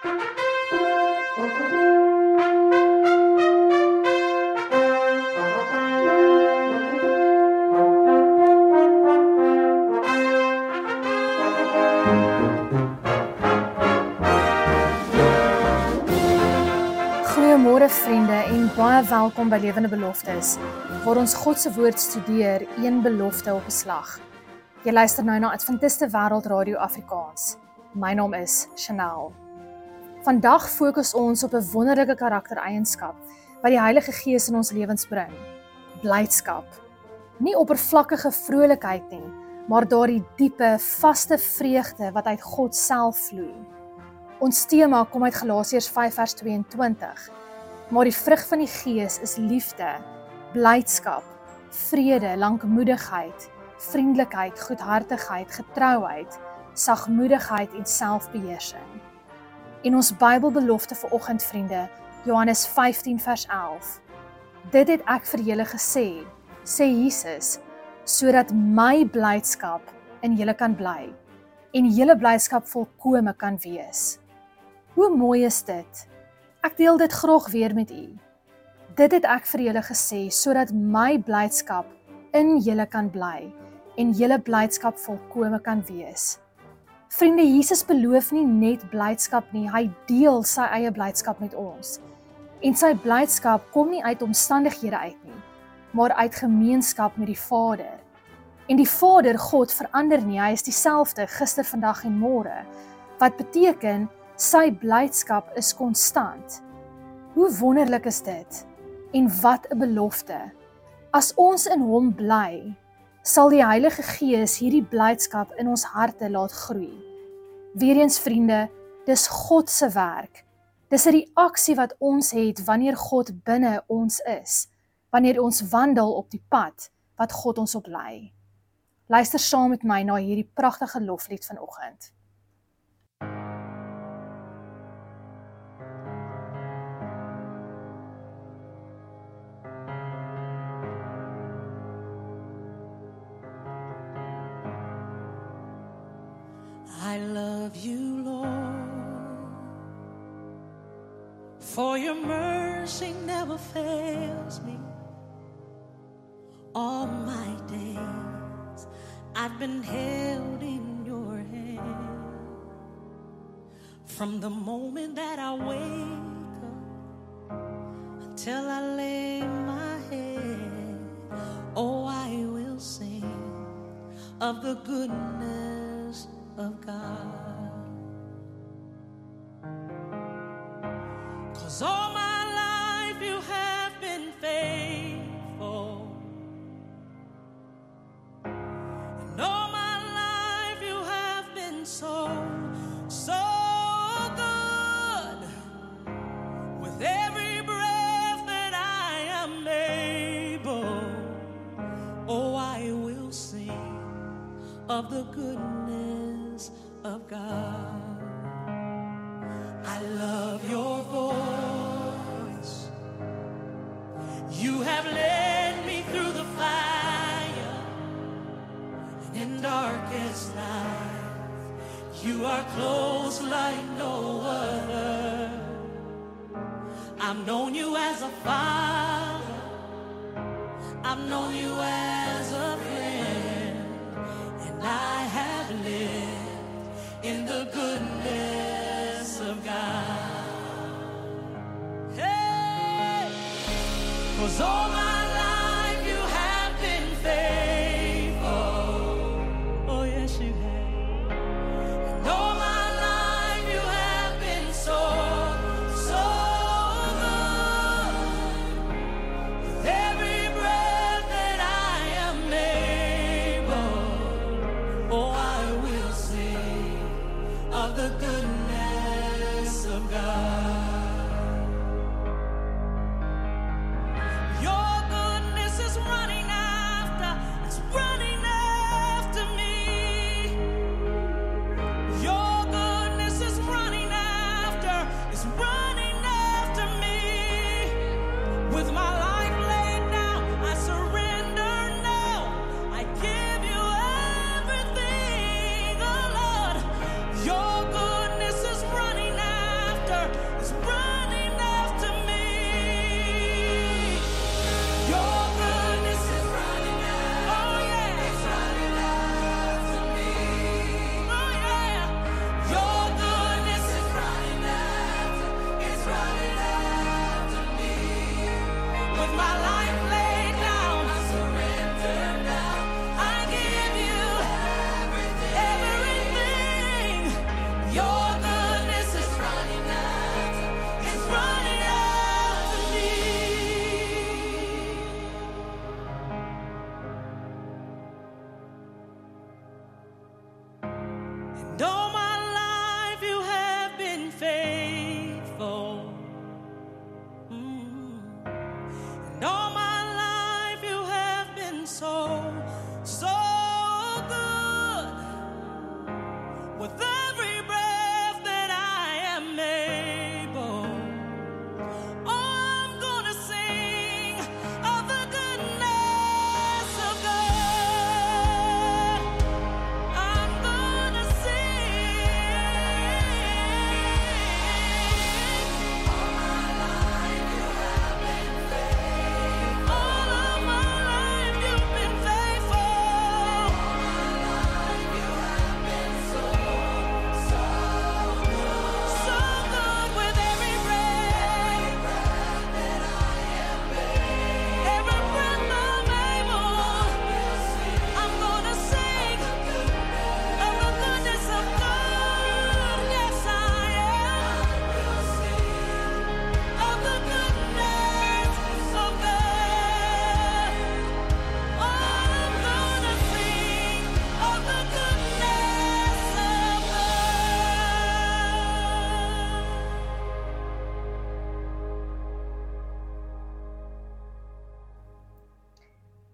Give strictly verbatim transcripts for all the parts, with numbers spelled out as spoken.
Goeiemôre vriende en baie welkom by Lewende Beloftes, waar ons God se woord studeer, een belofte op 'n slag. Jy luister nou na Adventiste Wêreld Radio Afrikaans. My naam is Chanel. Vandag fokus ons op 'n wonderlike karaktereienskap wat die Heilige Gees in ons lewens bring: blydskap. Nie oppervlakkige vrolikheid nie, maar daardie diepe, vaste vreugde wat uit God self vloei. Ons tema kom uit Galasiërs vyf vers tweeëntwintig. Maar die vrug van die Gees is liefde, blydskap, vrede, lankmoedigheid, vriendelikheid, goedhartigheid, getrouheid, sagmoedigheid en selfbeheersing. En ons Bybelbelofte vir oggend, vriende, Johannes vyftien vers elf. Dit het ek vir julle gesê, sê Jesus, sodat my blydskap in julle kan bly en julle blydskap volkome kan wees. Hoe mooi is dit? Ek deel dit graag weer met u. Dit het ek vir julle gesê, sodat my blydskap in julle kan bly en julle blydskap volkome kan wees. Vriende, Jesus beloof nie net blydskap nie, hy deel sy eie blydskap met ons. En sy blydskap kom nie uit omstandighede uit nie, maar uit gemeenskap met die Vader. En die Vader, God, verander nie, hy is dieselfde gister, vandag en môre, wat beteken sy blydskap is konstant. Hoe wonderlik is dit? En wat 'n belofte. As ons in hom bly, sal die Heilige Gees hierdie blydskap in ons harte laat groei. Weereens vriende, dis God se werk. Dis 'n reaksie wat ons het wanneer God binne ons is, wanneer ons wandel op die pad wat God ons op lei. Luister saam met my na hierdie pragtige loflied vanoggend. I love you, Lord, for your mercy never fails me. All my days I've been held in your hand. From the moment that I wake up until I lay my head, oh, I will sing of the goodness of God. 'Cause all my life you have been faithful, and all my life you have been so, so good. With every breath that I am able, oh, I will sing of the goodness of God. I love your voice. You have led me through the fire in darkest night. You are close like no other. I've known you as a father. I've known you as a friend. And I have lived in the goodness of God. Hey, 'cause all my life you have been faithful. Oh yes you have. And all my life you have been so, so good. With every breath that I am able, oh, I will sing of the goodness of God. Your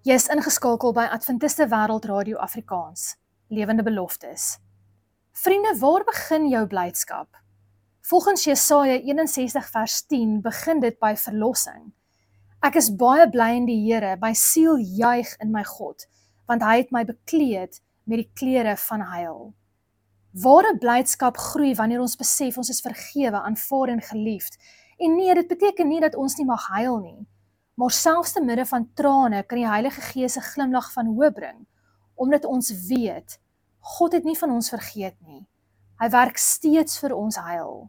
Jy is ingeskakel by Adventiste Wêreld Radio Afrikaans, Lewende Beloftes. Vriende, waar begin jou blydskap? Volgens Jesaja eenenzestig vers tien begin dit by verlossing. Ek is baie bly in die Here, my siel juig in my God, want hy het my bekleed met die klere van heil. Ware blydskap groei wanneer ons besef ons is vergewe, aanvaar en geliefd. En nee, dit beteken nie dat ons nie mag huil nie. Maar selfs te midde van trane kan die Heilige Gees 'n glimlag van hoop bring, omdat ons weet, God het nie van ons vergeet nie. Hy werk steeds vir ons heil.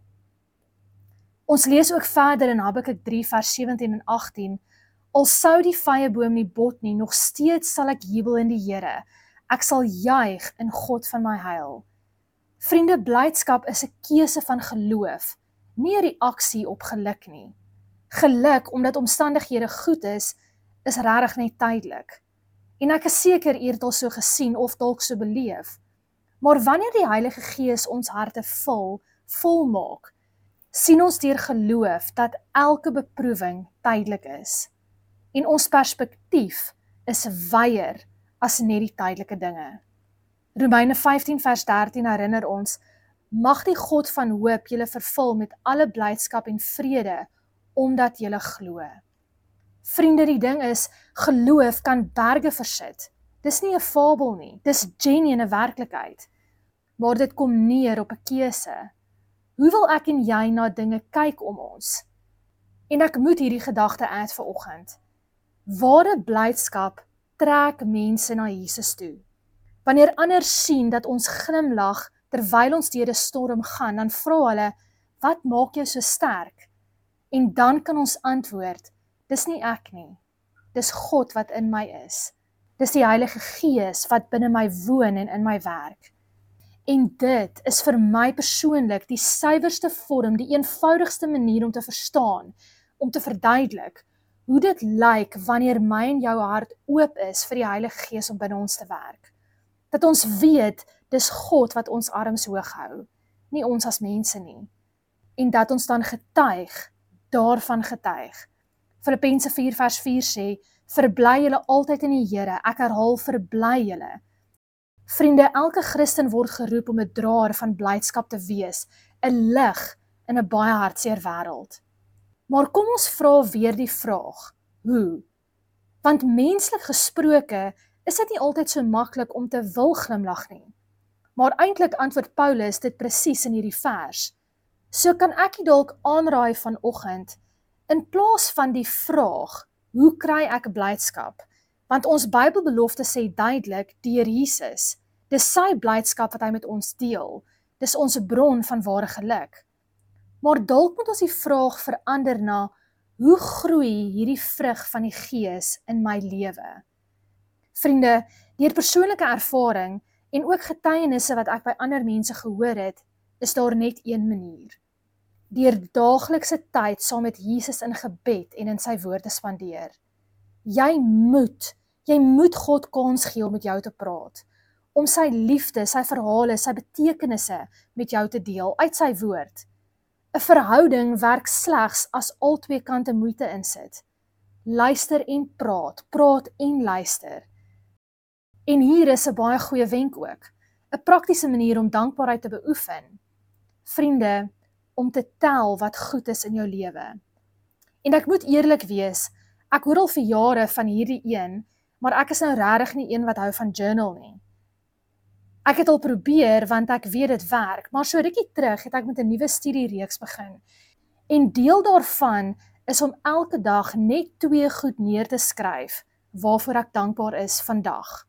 Ons lees ook verder in Habakuk drie vers sewentien en agtien, al sou die vyeboom nie bot nie, nog steeds sal ek jubel in die Here. Ek sal juig in God van my heil. Vriende, blydskap is 'n keuse van geloof, nie 'n reaksie op geluk nie. Geluk, omdat omstandighede goed is, is regtig net tydelik. En ek is seker u het al so gesien of dalk so beleef. Maar wanneer die Heilige Gees ons harte vul, volmaak, sien ons deur geloof dat elke beproewing tydelik is. En ons perspektief is wyer as net die tydelike dinge. Romeine vyftien vers dertien herinner ons, mag die God van hoop julle vervul met alle blydskap en vrede, omdat julle glo. Vriende, die ding is, geloof kan berge versit. Dis nie 'n fabel nie, dis genuine werklikheid. Maar dit kom neer op 'n keuse. Hoe wil ek en jy na dinge kyk om ons? En ek moet hierdie gedagte add vanoggend. Ware blydskap trek mense na Jesus toe. Wanneer ander sien dat ons glimlag terwyl ons deur 'n storm gaan, dan vra hulle, wat maak jou so sterk? En dan kan ons antwoord, dis nie ek nie, dis God wat in my is. Dis die Heilige Gees wat binne my woon en in my werk. En dit is vir my persoonlik die suiwerste vorm, die eenvoudigste manier om te verstaan, om te verduidelik, hoe dit lyk wanneer my en jou hart oop is vir die Heilige Gees om binne ons te werk. Dat ons weet, dis God wat ons arms hoog hou, nie ons as mense nie. En dat ons dan getuig, daarvan getuig. Filippense vier vers vier sê, verbly julle altyd in die Here, ek herhaal, verbly julle. Vriende, elke Christen word geroep om 'n draer van blydskap te wees, 'n lig in 'n baie hartseer wêreld. Maar kom ons vra weer die vraag, hoe? Want menslik gesproke, is dit nie altyd so maklik om te wil glimlag nie. Maar eintlik antwoord Paulus dit presies in hierdie vers. So kan ek u dalk aanraai vanoggend, in plaas van die vraag, hoe kry ek blydskap? Want ons Bybelbelofte sê duidelik, deur Jesus, dis sy blydskap wat hy met ons deel, dis ons bron van ware geluk. Maar dalk moet ons die vraag verander na, hoe groei hierdie vrug van die Gees in my lewe? Vriende, deur persoonlike ervaring en ook getuienisse wat ek by ander mense gehoor het, is daar net een manier. Deur daaglikse tyd saam met Jesus in gebed en in sy woord te spandeer. Jy moet, jy moet God kans gee om met jou te praat, om sy liefde, sy verhale, sy betekenisse met jou te deel uit sy woord. 'n Verhouding werk slegs as albei kante moeite insit. Luister en praat, praat en luister. En hier is 'n baie goeie wenk ook, 'n praktiese manier om dankbaarheid te beoefen. Vriende, om te tel wat goed is in jou lewe. En ek moet eerlik wees, ek hoor al vir jare van hierdie een, maar ek is nou regtig nie een wat hou van journal nie. Ek het al probeer, want ek weet dit werk, maar so rukkie terug het ek met 'n nuwe studiereeks begin. En deel daarvan is om elke dag net twee goed neer te skryf, waarvoor ek dankbaar is vandag.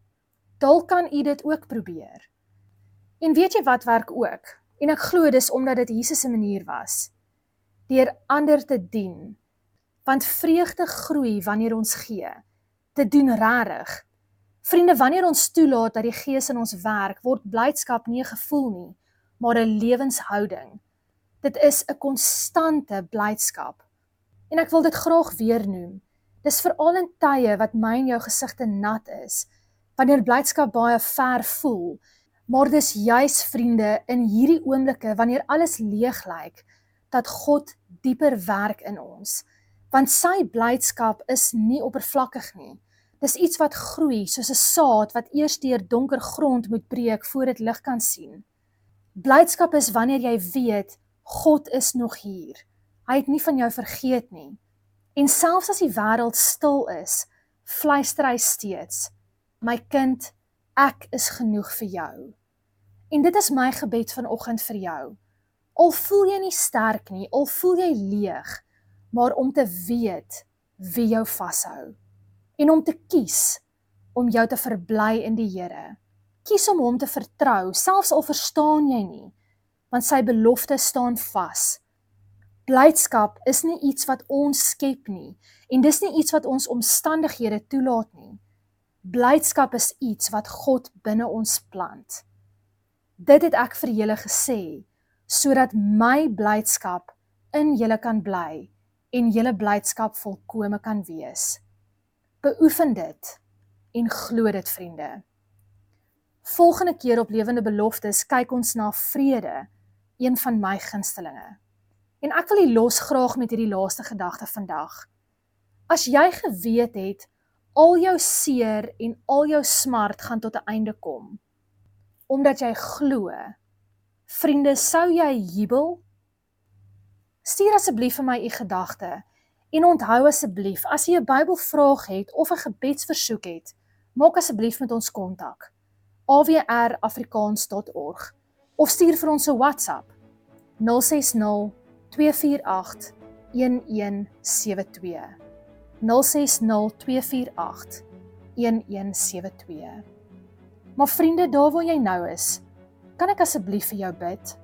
Dalk kan u dit ook probeer. En weet jy wat werk ook? En ek glo dis omdat dit Jesus se manier was. Deur ander te dien. Want vreugde groei wanneer ons gee. Te doen rarig. Vriende, wanneer ons toelaat dat die Gees in ons werk, word blydskap nie 'n gevoel nie, maar 'n lewenshouding. Dit is 'n konstante blydskap. En ek wil dit graag weer noem. Dis veral in tye wat my en jou gesigte nat is, wanneer blydskap baie ver voel, maar dis juis, vriende, in hierdie oomblikke, wanneer alles leeg lyk, dat God dieper werk in ons. Want sy blydskap is nie oppervlakkig nie. Dis iets wat groei soos 'n saad wat eers deur donker grond moet breek voor dit lig kan sien. Blydskap is wanneer jy weet, God is nog hier. Hy het nie van jou vergeet nie. En selfs as die wêreld stil is, fluister hy steeds, my kind, ek is genoeg vir jou. En dit is my gebed vanoggend vir jou. Al voel jy nie sterk nie, al voel jy leeg, maar om te weet wie jou vashou. En om te kies om jou te verbly in die Here. Kies om hom te vertrou, selfs al verstaan jy nie, want sy beloftes staan vas. Blydskap is nie iets wat ons skep nie, en dis nie iets wat ons omstandighede toelaat nie. Blydskap is iets wat God binne ons plant. Dit het ek vir julle gesê, sodat my blydskap in julle kan bly, en julle blydskap volkome kan wees. Beoefen dit, en glo dit, vriende. Volgende keer op Lewende Beloftes kyk ons na vrede, een van my gunstelinge. En ek wil die los graag met hierdie laaste gedagte vandag. As jy geweet het, al jou seer en al jou smart gaan tot 'n einde kom, omdat jy glo, vriende, sou jy jubel? Stuur asseblief vir my u gedagte, en onthou asseblief, as jy 'n Bybelvraag het of 'n gebedsversoek het, maak asseblief met ons kontak, a w r afrikaans dot org, of stuur vir ons 'n WhatsApp, nul ses nul, twee vier agt, een een sewe twee, nul ses nul, twee vier agt, een een sewe twee. Maar vriende, daar waar jy nou is, kan ek asseblief vir jou bid?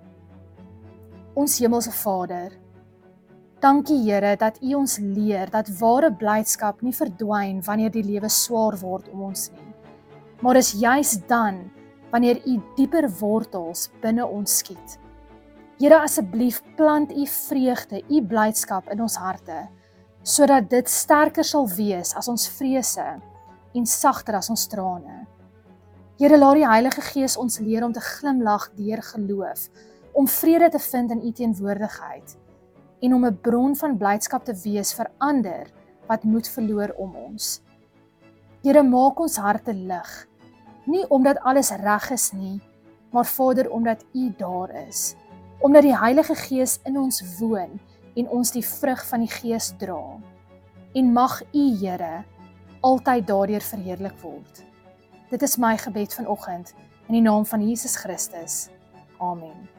Ons hemelse Vader, dankie Here dat U ons leer dat ware blydskap nie verdwyn wanneer die lewe swaar word om ons nie, maar is juis dan wanneer U dieper wortels binne ons skiet. Here, asseblief plant U vreugde, U blydskap in ons harte, sodat dit sterker sal wees as ons vrese en sagter as ons trane. Here, laat die Heilige Gees ons leer om te glimlag deur geloof, om vrede te vind in U teenwoordigheid, en om 'n bron van blydskap te wees vir ander wat moed verloor om ons. Here, maak ons harte lig, nie omdat alles reg is nie, maar Vader, omdat U daar is, omdat die Heilige Gees in ons woon en ons die vrug van die Gees dra. En mag U, Here, altyd daardeur verheerlik word. Dit is my gebed vanoggend in die naam van Jesus Christus. Amen.